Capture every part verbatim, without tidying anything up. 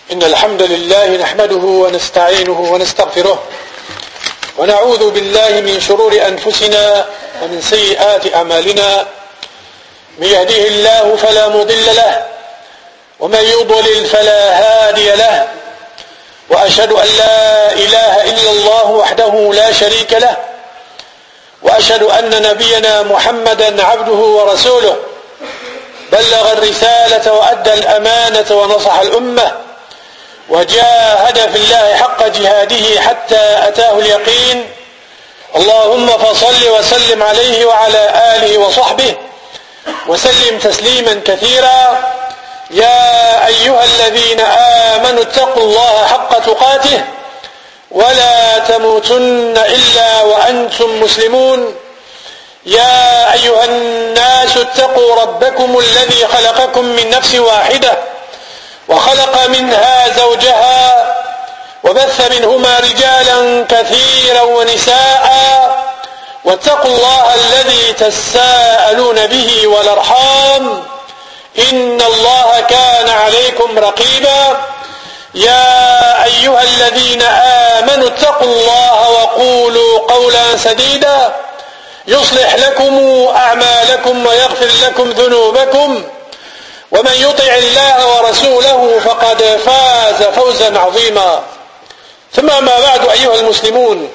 إن الحمد لله نحمده ونستعينه ونستغفره ونعوذ بالله من شرور أنفسنا ومن سيئات أعمالنا. من يهده الله فلا مضل له ومن يضلل فلا هادي له، وأشهد أن لا إله إلا الله وحده لا شريك له، وأشهد أن نبينا محمدا عبده ورسوله بلغ الرسالة وأدى الأمانة ونصح الأمة وجاهد في الله حق جهاده حتى أتاه اليقين. اللهم فصل وسلم عليه وعلى آله وصحبه وسلم تسليما كثيرا. يا أيها الذين آمنوا اتقوا الله حق تقاته ولا تموتن إلا وأنتم مسلمون. يا أيها الناس اتقوا ربكم الذي خلقكم من نفس واحدة وخلق منها زوجها وبث منهما رجالا كثيرا ونساء، واتقوا الله الذي تساءلون به والأرحام إن الله كان عليكم رقيبا. يا أيها الذين آمنوا اتقوا الله وقولوا قولا سديدا يصلح لكم أعمالكم ويغفر لكم ذنوبكم، ومن يطع الله ورسوله فقد فاز فوزا عظيما. ثم ما بعد أيها المسلمون،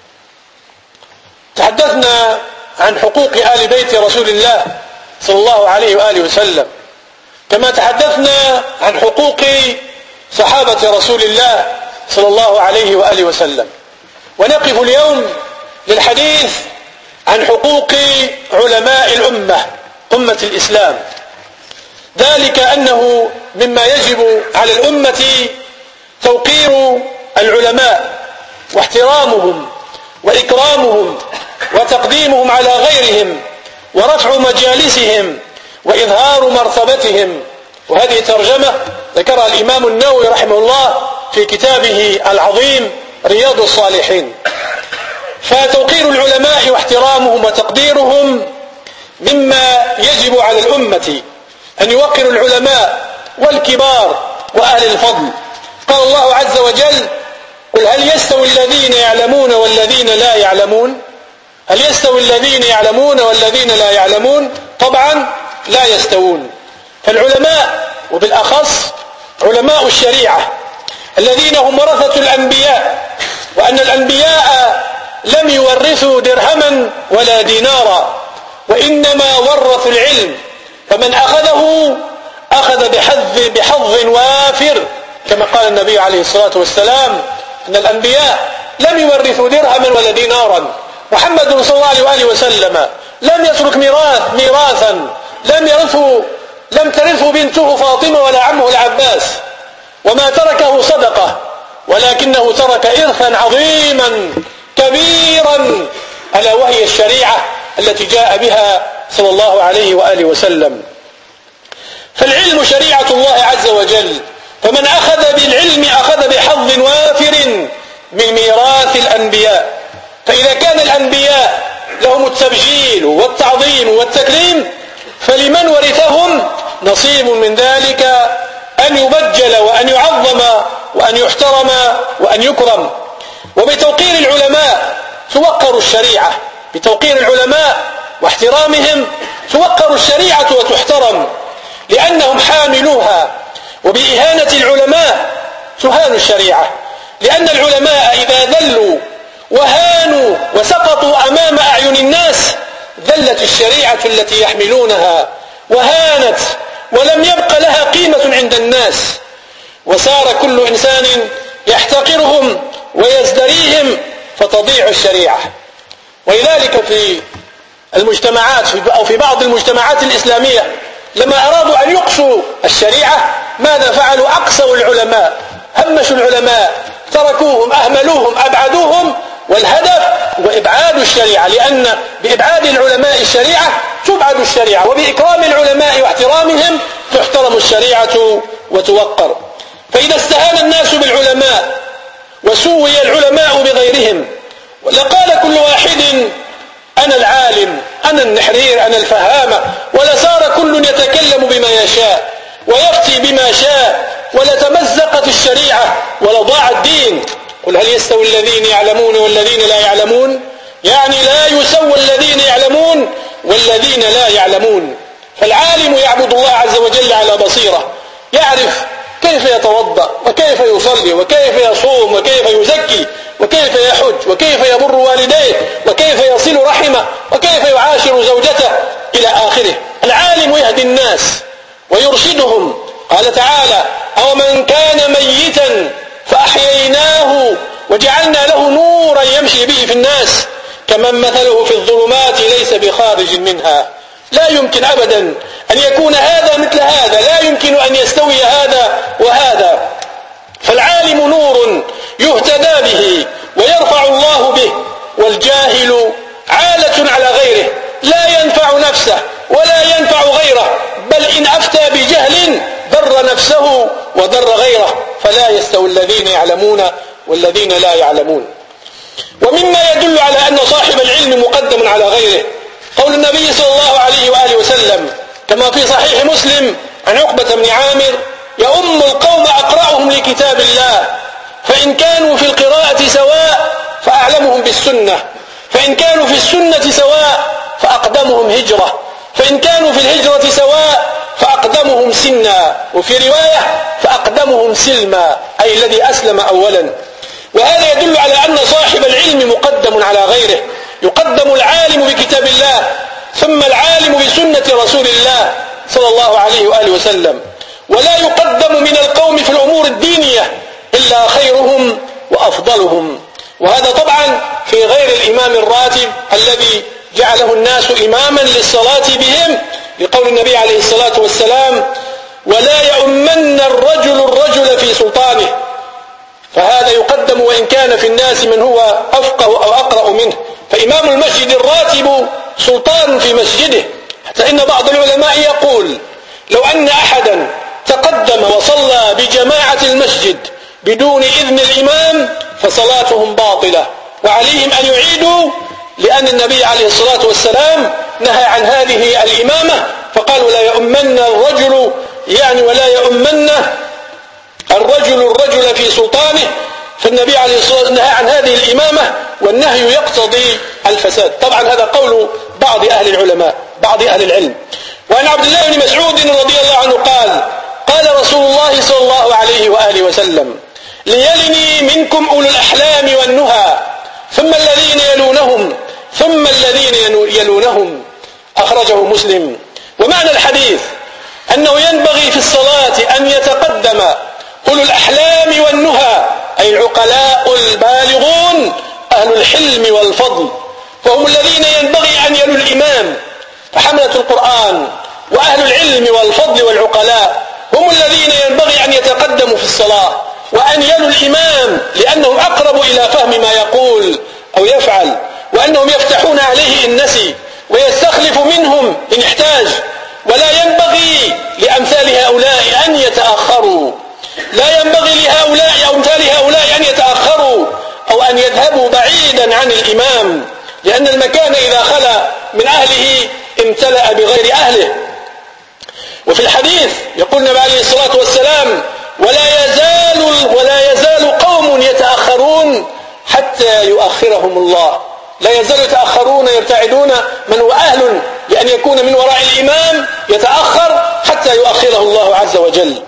تحدثنا عن حقوق آل بيت رسول الله صلى الله عليه وآله وسلم، كما تحدثنا عن حقوق صحابة رسول الله صلى الله عليه وآله وسلم. ونقف اليوم للحديث عن حقوق علماء الأمة أمة الإسلام، ذلك أنه مما يجب على الأمة توقير العلماء واحترامهم وإكرامهم وتقديمهم على غيرهم ورفع مجالسهم وإظهار مرتبتهم. وهذه ترجمة ذكرها الإمام النووي رحمه الله في كتابه العظيم رياض الصالحين. فتوقير العلماء واحترامهم وتقديرهم مما يجب على الأمة أن يوقر العلماء والكبار وأهل الفضل. قال الله عز وجل: قل هل يستوي الذين يعلمون والذين لا يعلمون؟ هل يستوي الذين يعلمون والذين لا يعلمون؟ طبعا لا يستوون. فالعلماء وبالأخص علماء الشريعة الذين هم ورثة الأنبياء، وأن الأنبياء لم يورثوا درهما ولا دينارا، وإنما ورثوا العلم، فمن أخذه أخذ بحظ, بحظ وافر، كما قال النبي عليه الصلاة والسلام أن الأنبياء لم يورثوا درهما ولا دينارا. محمد صلى الله عليه وسلم لم يترك ميراث ميراثا لم يرثه لم ترثه بنته فاطمة ولا عمه العباس، وما تركه صدقة، ولكنه ترك إرثا عظيما كبيرا، ألا وهي الشريعة التي جاء بها صلى الله عليه وآله وسلم. فالعلم شريعة الله عز وجل، فمن أخذ بالعلم أخذ بحظ وافر من ميراث الأنبياء. فإذا كان الأنبياء لهم التبجيل والتعظيم والتكريم، فلمن ورثهم نصيب من ذلك أن يبجل وأن يعظم وأن يحترم وأن يكرم. وبتوقير العلماء توقر الشريعة، بتوقير العلماء واحترامهم توقر الشريعة وتحترم، لأنهم حاملوها. وبإهانة العلماء تهان الشريعة، لأن العلماء إذا ذلوا وهانوا وسقطوا أمام أعين الناس ذلت الشريعة التي يحملونها وهانت، ولم يبق لها قيمة عند الناس، وسار كل إنسان يحتقرهم ويزدريهم، فتضيع الشريعة. ولذلك في المجتمعات أو في بعض المجتمعات الإسلامية لما أرادوا أن يقصوا الشريعة ماذا فعلوا؟ أقصوا العلماء، همشوا العلماء، تركوهم، أهملوهم، أبعدوهم، والهدف هو إبعاد الشريعة، لأن بإبعاد العلماء الشريعة تبعد الشريعة، وبإكرام العلماء واحترامهم تحترم الشريعة وتوقر. فإذا استهان الناس بالعلماء وسوي العلماء بغيرهم، لقال كل واحد أنا العالم، أنا النحرير، أنا الفهامة، ولصار كل يتكلم بما يشاء ويفتي بما شاء، ولتمزقت الشريعة ولا ضاع الدين. قل هل يستوي الذين يعلمون والذين لا يعلمون؟ يعني لا يسوى الذين يعلمون والذين لا يعلمون. فالعالم يعبد الله عز وجل على بصيرة، يعرف كيف يتوضأ وكيف يصلي وكيف يصوم وكيف يزكي وكيف يحج وكيف يبر والديه وكيف يصل رحمه وكيف يعاشر زوجته إلى آخره. العالم يهدي الناس ويرشدهم. قال تعالى: أو من كان ميتا فأحييناه وجعلنا له نورا يمشي به في الناس كمن مثله في الظلمات ليس بخارج منها. لا يمكن أبدا أن يكون هذا مثل هذا، لا يمكن أن يستوي هذا وهذا. فالعالم نور يهتدى به ويرفع الله به، والجاهل عالة على غيره لا ينفع نفسه ولا ينفع غيره، بل إن أفتى بجهل ضر نفسه وضر غيره. فلا يستوي الذين يعلمون والذين لا يعلمون. ومما يدل على أن صاحب العلم مقدم على غيره قول النبي صلى الله عليه وآله وسلم كما في صحيح مسلم عن عقبة بن عامر: يؤم القوم أقرأهم لكتاب الله، فإن كانوا في القراءة سواء فأعلمهم بالسنة، فإن كانوا في السنة سواء فأقدمهم هجرة، فإن كانوا في الهجرة سواء فأقدمهم سنا، وفي رواية فأقدمهم سلما، أي الذي أسلم أولا. وهذا يدل على أن صاحب العلم مقدم على غيره. يقدم العالم بكتاب الله، ثم العالم بسنة رسول الله صلى الله عليه وآله وسلم. ولا يقدم من القوم في الأمور الدينية إلا خيرهم وأفضلهم. وهذا طبعا في غير الإمام الراتب الذي جعله الناس إماما للصلاة بهم، لقول النبي عليه الصلاة والسلام: ولا يؤمن الرجل الرجل في سلطانه. فهذا يقدم وإن كان في الناس من هو أفقه أو أقرأ منه. فإمام المسجد الراتب سلطان في مسجده، حتى إن بعض العلماء يقول: لو أن أحدا تقدم وصلى بجماعة المسجد بدون إذن الإمام فصلاتهم باطلة، وعليهم أن يعيدوا، لأن النبي عليه الصلاة والسلام نهى عن هذه الإمامة، فقالوا: لا يؤمن الرجل يعني ولا يؤمن الرجل الرجل في سلطانه. فالنبي عليه الصلاة والسلام نهى عن هذه الإمامة، والنهي يقتضي الفساد. طبعا هذا قول بعض أهل العلماء بعض أهل العلم. وعن عبد الله بن مسعود رضي الله عنه قال: قال رسول الله صلى الله عليه وآله وسلم: ليلني منكم أولو الأحلام والنهى، ثم الذين يلونهم ثم الذين يلونهم. أخرجه مسلم. ومعنى الحديث أنه ينبغي في الصلاة أن يتقدم أولو الأحلام والنهى، أي العقلاء البالغون أهل الحلم والفضل، فهم الذين ينبغي أن يلوا الإمام. فحملة القرآن وأهل العلم والفضل والعقلاء هم الذين ينبغي أن يتقدموا في الصلاة وأن يلوا الإمام، لأنهم أقرب إلى فهم ما يقول أو يفعل، وأنهم يفتحون عليه إن نسي ويستخلف منهم إن احتاج. ولا ينبغي لأمثال هؤلاء أن يتأخروا، لا ينبغي لهؤلاء أو أمثال هؤلاء أن يتأخروا أو أن يذهبوا بعيدا عن الإمام، لأن المكان إذا خلا من أهله امتلأ بغير أهله. وفي الحديث يقول النبي عليه الصلاة والسلام: ولا يزال ولا يزال قوم يتأخرون حتى يؤخرهم الله. لا يزال يتأخرون يرتعدون من هو أهل لأن يكون من وراء الإمام يتأخر حتى يؤخره الله عز وجل.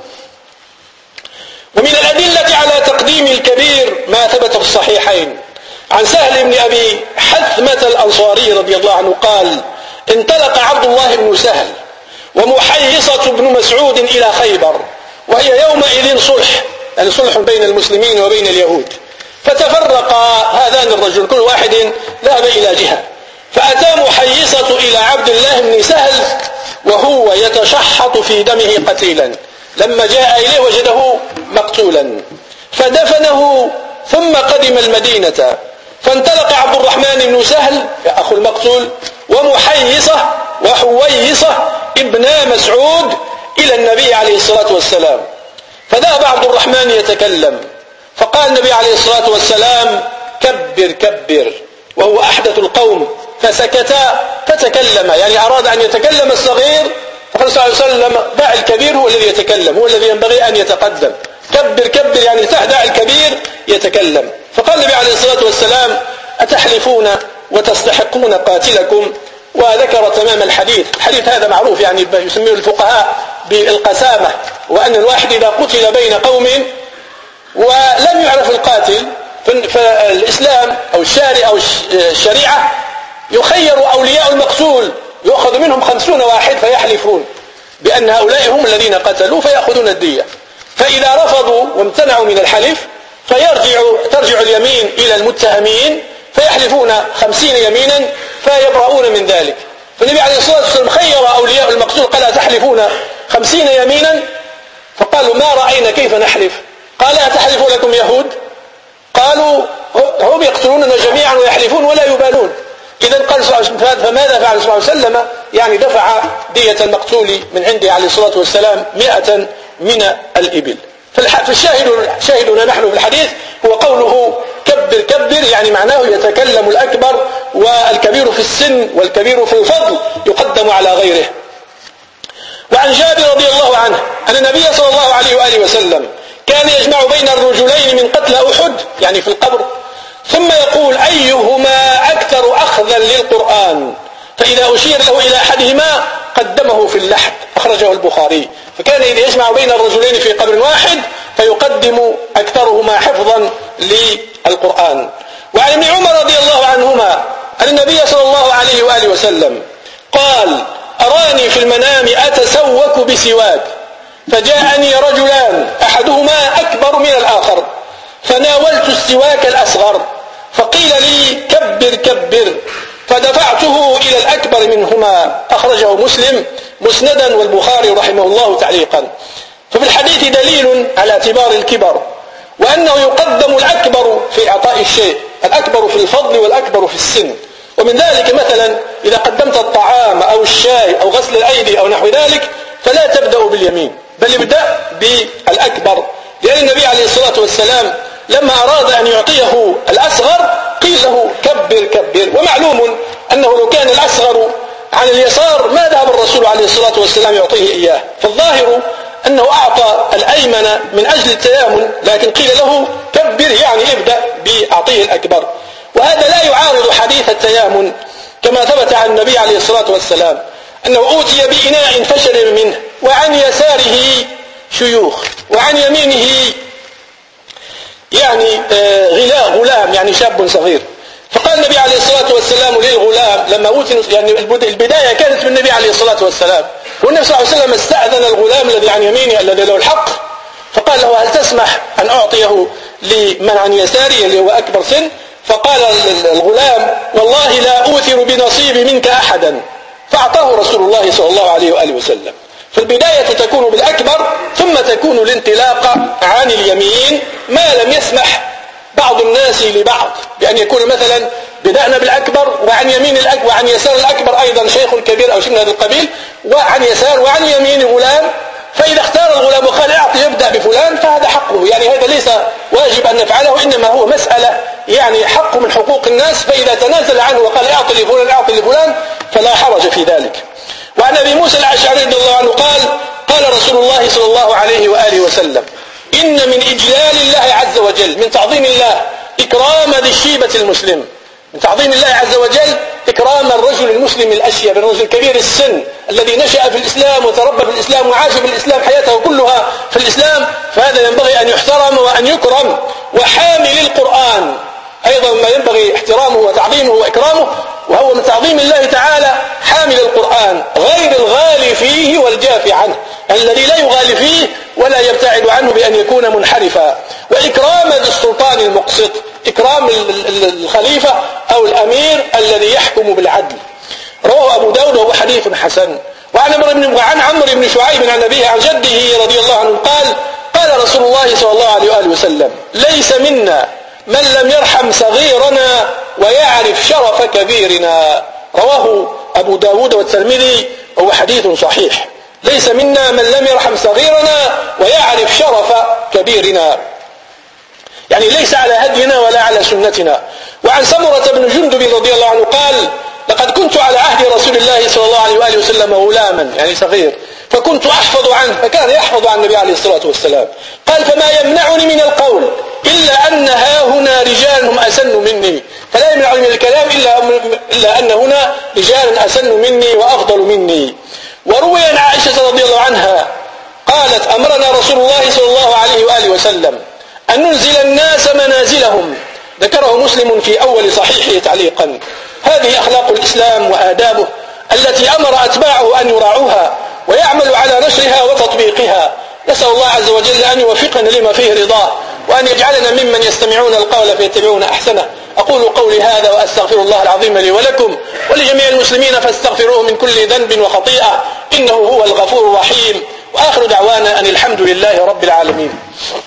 ومن الأدلة على تقديم الكبير ما ثبت في الصحيحين عن سهل بن أبي حثمة الأنصاري رضي الله عنه قال: انطلق عبد الله بن سهل ومحيصة بن مسعود إلى خيبر، وهي يومئذ صلح، يعني صلح بين المسلمين وبين اليهود. فتفرق هذان الرجل كل واحد ذهب إلى جهة، فأتى محيصة إلى عبد الله بن سهل وهو يتشحط في دمه قتيلا. لما جاء إليه وجده مقتولا فدفنه، ثم قدم المدينة. فانطلق عبد الرحمن بن سهل أخو المقتول ومحيصة وحويصة ابنا مسعود إلى النبي عليه الصلاة والسلام. فذهب عبد الرحمن يتكلم، فقال النبي عليه الصلاة والسلام: كبر كبر، وهو أحدث القوم. فسكتا فتكلم، يعني أراد أن يتكلم الصغير، فقال صلى الله عليه وسلم: دع الكبير هو الذي يتكلم، هو الذي ينبغي أن يتقدم. كبر كبر يعني تهدع الكبير يتكلم. فقال النبي عليه الصلاة والسلام أتحلفون وتستحقون قاتلكم؟ وذكر تمام الحديث. الحديث هذا معروف يعني يسميه الفقهاء بالقسامة، وأن الواحد إذا قتل بين قوم ولم يعرف القاتل فالإسلام أو الشارع أو الشريعة يخير أولياء المقتول، يأخذ منهم خمسون واحد فيحلفون بأن هؤلاء هم الذين قتلوا فيأخذون الدية. فإذا رفضوا وامتنعوا من الحلف فيرجع ترجع اليمين إلى المتهمين فيحلفون خمسين يمينا فيبرؤون من ذلك. فالنبي عليه الصلاة والسلام خير أولياء المقتول قال تحلفون خمسين يمينا؟ فقالوا ما رأينا كيف نحلف. قال أتحلف لكم يهود؟ قالوا هم يقتلوننا جميعا ويحلفون ولا يبالون. إذن قال فماذا فعل صلى الله عليه وسلم؟ يعني دفع دية المقتول من عنده عليه الصلاة والسلام مئة من الإبل. فالشاهد شاهدنا نحن في الحديث هو قوله كبر كبر، يعني معناه يتكلم الأكبر، والكبير في السن والكبير في الفضل يقدم على غيره. وعن جابر رضي الله عنه أن النبي صلى الله عليه وآله وسلم كان يجمع بين الرجلين من قتل أحد يعني في القبر، ثم يقول أيهما أكثر أخذا للقرآن، فإذا أشير له إلى أحدهما قدمه في اللحد، أخرجه البخاري. فكان إذا يجمع بين الرجلين في قبر واحد فيقدم أكثرهما حفظا للقرآن. وعن ابن عمر رضي الله عنهما أن النبي صلى الله عليه وآله وسلم قال أراني في المنام أتسوك بسواك، فجاءني رجلان أحدهما أكبر من الآخر فناولت السواك الأصغر فقيل لي كبر كبر فدفعته إلى الأكبر منهما، أخرجه مسلم مسندا والبخاري رحمه الله تعليقا. ففي الحديث دليل على اعتبار الكبر، وأنه يقدم الأكبر في إعطاء الشيء، الأكبر في الفضل والأكبر في السن. ومن ذلك مثلا إذا قدمت الطعام أو الشاي أو غسل الأيدي أو نحو ذلك فلا تبدأ باليمين بل ابدأ بالأكبر، لأن النبي عليه الصلاة والسلام لما أراد أن يعطيه الأصغر قيل له كبر كبر. ومعلوم أنه لو كان الأصغر عن اليسار ما ذهب الرسول عليه الصلاة والسلام يعطيه إياه. فالظاهر أنه أعطى الأيمن من أجل التيامن، لكن قيل له كبر يعني ابدأ بأعطيه الأكبر. وهذا لا يعارض حديث التيامن كما ثبت عن النبي عليه الصلاة والسلام أنه أوتي بإناء فشرب منه وعن يساره شيوخ وعن يمينه يعني غلام غلام يعني شاب صغير. فقال النبي عليه الصلاة والسلام للغلام لما أوتي، يعني البداية كانت من النبي عليه الصلاة والسلام، والنبي صلى الله عليه وسلم استأذن الغلام الذي عن يمينه الذي له الحق فقال له هل تسمح أن أعطيه لمن عن يساري اللي هو أكبر سن؟ فقال الغلام والله لا أوثر بنصيبي منك أحدا، فأعطاه رسول الله صلى الله عليه وآله وسلم. فالبداية تكون بالأكبر ثم تكون الانطلاق عن اليمين ما لم يسمح بعض الناس لبعض بأن يكون مثلا بدأنا بالأكبر وعن يمين الأكبر وعن يسار الأكبر أيضا شيخ كبير أو شيء من هذا القبيل، وعن يسار وعن يمين غلام، فإذا اختار الغلام وقال اعطي يبدأ بفلان فهذا حقه. يعني هذا ليس واجب أن نفعله، إنما هو مسألة يعني حق من حقوق الناس، فإذا تنازل عنه وقال اعطي لفلان اعطي لفلان فلا حرج في ذلك. وعن أبي موسى الأشعري رضي الله عنه قال قال رسول الله صلى الله عليه وآله وسلم إن من إجلال الله عز وجل من تعظيم الله إكرام ذي الشيبة المسلم، من تعظيم الله عز وجل إكرام الرجل المسلم الأشيب، الرجل الكبير السن الذي نشأ في الإسلام وتربى في الإسلام وعاش في الإسلام حياته كلها في الإسلام، فهذا ينبغي أن يحترم وأن يكرم. وحامل القرآن أيضا ما ينبغي احترامه وتعظيمه وإكرامه، وهو من تعظيم الله تعالى حامل القرآن غير الغالي فيه والجافي عنه، الذي لا يغالي فيه ولا يبتعد عنه بأن يكون منحرفا. وإكرام ذي السلطان المقسط، إكرام الخليفة أو الأمير الذي يحكم بالعدل. رواه أبو داود وهو حديث حسن. وعن عمرو بن شعيب عن أبيه عن جده رضي الله عنه قال قال رسول الله صلى الله عليه وآله وسلم ليس منا من لم يرحم صغيرنا ويعرف شرف كبيرنا. رواه أبو داود والترمذي وهو حديث صحيح. ليس منا من لم يرحم صغيرنا ويعرف شرف كبيرنا، يعني ليس على هدينا ولا على سنتنا. وعن سمرة بن جندب رضي الله عنه قال لقد كنت على عهد رسول الله صلى الله عليه وآله وسلم غلاما يعني صغير، فكنت أحفظ عنه، فكان يحفظ عن النبي عليه الصلاة والسلام. قال فما يمنعني من القول إلا أن ها هنا رجال هم أسن مني، فلا يمنعني من الكلام إلا, إلا أن هنا رجال أسن مني وأفضل مني. وروي عن عائشة رضي الله عنها قالت أمرنا رسول الله صلى الله عليه وآله وسلم أن ننزل الناس منازلهم، ذكره مسلم في أول صحيحه تعليقا. هذه أخلاق الإسلام وآدابه التي أمر أتباعه أن يراعوها ويعملوا على نشرها وتطبيقها. نسأل الله عز وجل أن يوفقنا لما فيه رضاه، وأن يجعلنا ممن يستمعون القول فيتبعون أحسنه. أقول قولي هذا وأستغفر الله العظيم لي ولكم ولجميع المسلمين فاستغفروه من كل ذنب وخطيئة إنه هو الغفور الرحيم. وآخر دعوانا أن الحمد لله رب العالمين.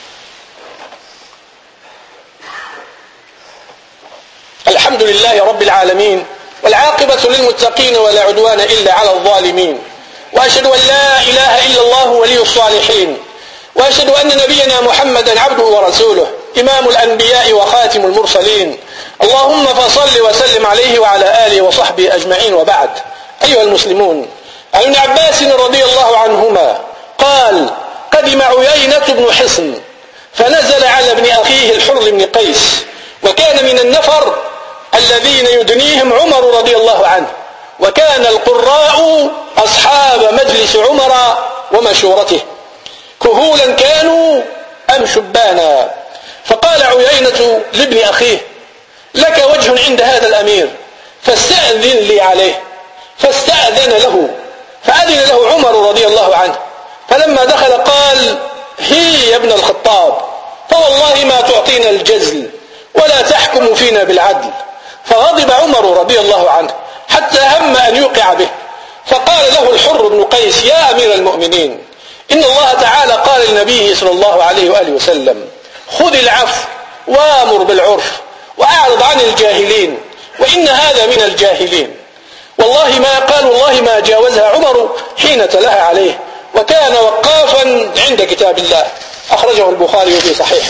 الحمد لله رب العالمين، والعاقبة للمتقين ولا عدوان إلا على الظالمين. وأشهد أن لا إله إلا الله ولي الصالحين، وأشهد أن نبينا محمدا عبده ورسوله إمام الأنبياء وخاتم المرسلين. اللهم فصل وسلم عليه وعلى آله وصحبه أجمعين، وبعد. أيها المسلمون، عن ابن عباس رضي الله عنهما قال قدم عيينة بن حصن فنزل على ابن أخيه الحر بن قيس، وكان من النفر الذين يدنيهم عمر رضي الله عنه، وكان القراء أصحاب مجلس عمر ومشورته، كهولا كانوا أم شبانا. فقال عيينة لابن أخيه لك وجه عند هذا الأمير فاستأذن لي عليه، فاستأذن له، فأذن له عمر رضي الله عنه. فلما دخل قال هي يا ابن الخطاب، فوالله ما تعطينا الجزل ولا تحكم فينا بالعدل. فغضب عمر رضي الله عنه حتى هم أن يوقع به، فقال له الحر بن قيس يا أمير المؤمنين، إن الله تعالى قال لنبيه صلى الله عليه وآله وسلم خذ العفو وامر بالعرف وأعرض عن الجاهلين، وإن هذا من الجاهلين. والله ما قال والله ما جاوزها عمر حين تلاها عليه، وكان وقافا عند كتاب الله. أخرجه البخاري في صحيحه.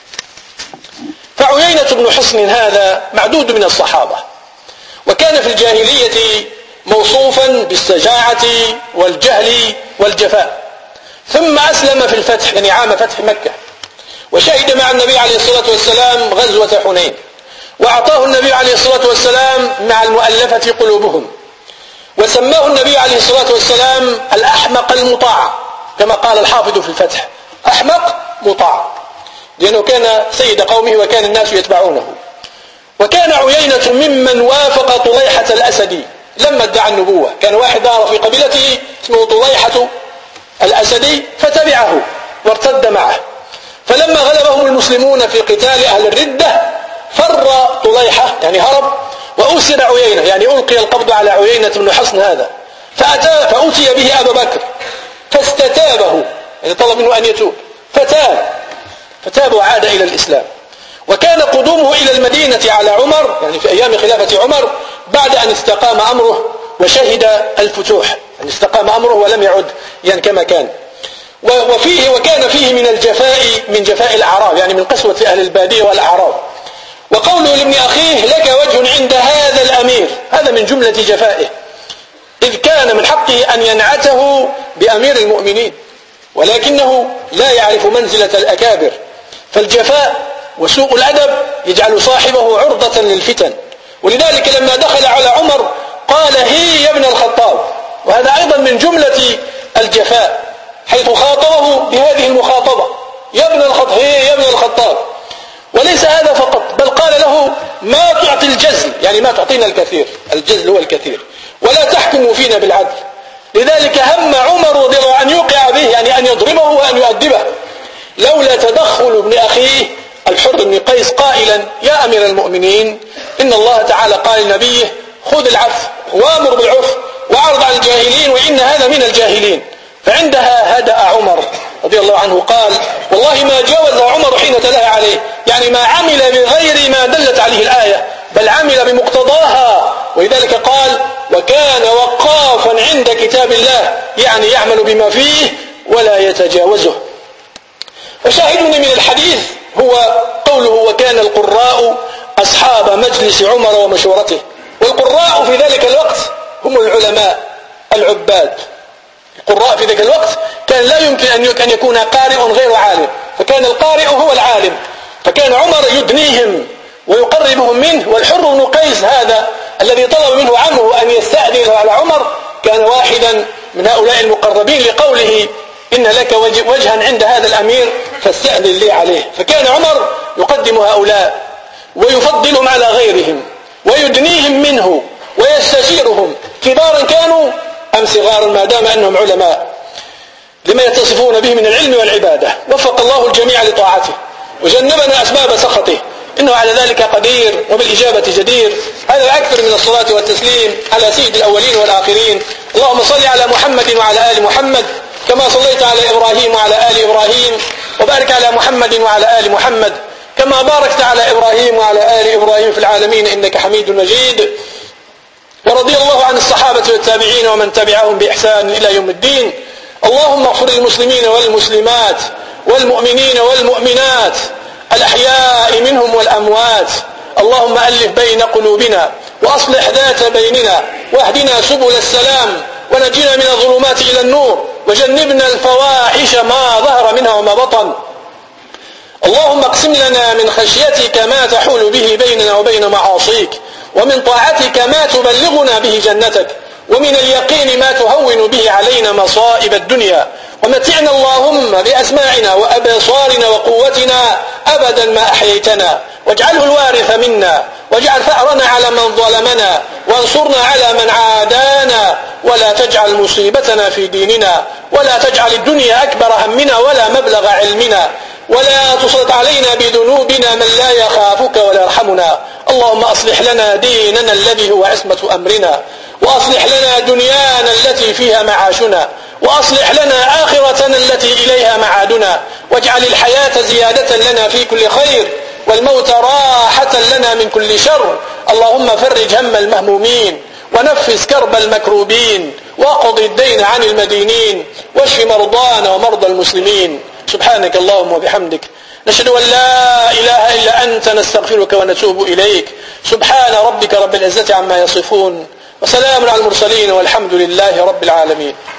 فعيينة بن حصن هذا معدود من الصحابة، وكان في الجاهلية موصوفا بالسجاعة والجهل والجفاء، ثم أسلم في الفتح، يعني عام فتح مكة، وشهد مع النبي عليه الصلاة والسلام غزوة حنين، وأعطاه النبي عليه الصلاة والسلام مع المؤلفة قلوبهم، وسماه النبي عليه الصلاة والسلام الأحمق المطاع، كما قال الحافظ في الفتح أحمق مطاع، لأنه كان سيد قومه وكان الناس يتبعونه. وكان عيينة ممن وافق طليحة الأسدي لما ادعى النبوة، كان واحد دار في قبيلته اسمه طليحة الأسدي فتبعه وارتد معه، فلما غلبهم المسلمون في قتال أهل الردة فر طليحة يعني هرب، وأسر عيينة يعني ألقي القبض على عيينة بن حصن هذا، فأتى فأتي به أبا بكر فاستتابه، يعني طلب منه أن يتوب، فتاب فتاب وعاد إلى الإسلام. وكان قدومه إلى المدينة على عمر يعني في أيام خلافة عمر بعد أن استقام أمره وشهد الفتوح، يعني استقام أمره ولم يعد يعني كما كان. وفيه وكان فيه من الجفاء من جفاء الأعراب، يعني من قسوة أهل البادية والأعراب. وقوله لابن أخيه لك وجه عند هذا الأمير، هذا من جملة جفائه، إذ كان من حقه أن ينعته بأمير المؤمنين، ولكنه لا يعرف منزلة الأكابر، فالجفاء وسوء الأدب يجعل صاحبه عرضة للفتن. ولذلك لما دخل على عمر قال هي يا ابن الخطاب، وهذا أيضا من جملة الجفاء، حيث خاطبه بهذه المخاطبة يا ابن الخطاب، هي يا ابن الخطاب. وليس هذا فقط، بل قال له ما تعطي الجزل، يعني ما تعطينا الكثير، الجزل هو الكثير، ولا تحكم فينا بالعدل. لذلك هم عمر رضي الله عنه أن يوقع به، يعني أن يضربه وأن يؤدبه، لولا تدخل ابن أخيه الحر بن قيس قائلا يا أمير المؤمنين إن الله تعالى قال لنبيه خذ العفو وامر بالعرف وأعرض عن الجاهلين وإن هذا من الجاهلين. فعندها هدأ عمر رضي الله عنه، قال والله ما جاوز عمر حين تلاها عليه، يعني ما عمل بغير ما دلت عليه الآية، بل عمل بمقتضاها. ولذلك قال وكان وقافا عند كتاب الله، يعني يعمل بما فيه ولا يتجاوزه. وشاهدني من الحديث هو قوله وكان القراء أصحاب مجلس عمر ومشورته. والقراء في ذلك الوقت هم العلماء العباد، قراء في ذلك الوقت كان لا يمكن أن يكون قارئ غير عالم، فكان القارئ هو العالم، فكان عمر يدنيهم ويقربهم منه. والحر بن قيس هذا الذي طلب منه عمه أن يستأذن على عمر كان واحدا من هؤلاء المقربين لقوله إن لك وجها عند هذا الأمير فاستأذن لي عليه. فكان عمر يقدم هؤلاء ويفضلهم على غيرهم ويدنيهم منه ويستشيرهم، كبارا كانوا أم صغارا ما دام أنهم علماء لما يتصفون به من العلم والعبادة. وفق الله الجميع لطاعته وجنبنا أسباب سخطه، إنه على ذلك قدير وبالإجابة جدير. هذا أكثر من الصلاة والتسليم على سيد الأولين والآخرين. اللهم صل على محمد وعلى آل محمد كما صليت على إبراهيم وعلى آل إبراهيم، وبارك على محمد وعلى آل محمد كما باركت على إبراهيم وعلى آل إبراهيم في العالمين إنك حميد مجيد. ورضي الله عن الصحابة والتابعين ومن تبعهم بإحسان إلى يوم الدين. اللهم اغفر للمسلمين والمسلمات والمؤمنين والمؤمنات الأحياء منهم والأموات. اللهم ألف بين قلوبنا وأصلح ذات بيننا واهدنا سبل السلام ونجنا من الظلمات إلى النور وجنبنا الفواحش ما ظهر منها وما بطن. اللهم اقسم لنا من خشيتك ما تحول به بيننا وبين معاصيك، ومن طاعتك ما تبلغنا به جنتك، ومن اليقين ما تهون به علينا مصائب الدنيا. ومتعنا اللهم بأسماعنا وأبصارنا وقوتنا أبدا ما أحييتنا، واجعله الوارث منا، واجعل ثأرنا على من ظلمنا، وانصرنا على من عادانا، ولا تجعل مصيبتنا في ديننا، ولا تجعل الدنيا أكبر همنا ولا مبلغ علمنا، ولا تسلط علينا بذنوبنا من لا يخافك ولا يرحمنا. اللهم أصلح لنا ديننا الذي هو عصمة أمرنا، وأصلح لنا دنيانا التي فيها معاشنا، وأصلح لنا آخرتنا التي إليها معادنا، واجعل الحياة زيادة لنا في كل خير والموت راحة لنا من كل شر. اللهم فرج هم المهمومين ونفس كرب المكروبين واقض الدين عن المدينين واشف مرضانا ومرضى المسلمين. سبحانك اللهم وبحمدك نشهد أن لا إله إلا أنت نستغفرك ونتوب إليك. سبحان ربك رب العزة عما يصفون وسلام على المرسلين والحمد لله رب العالمين.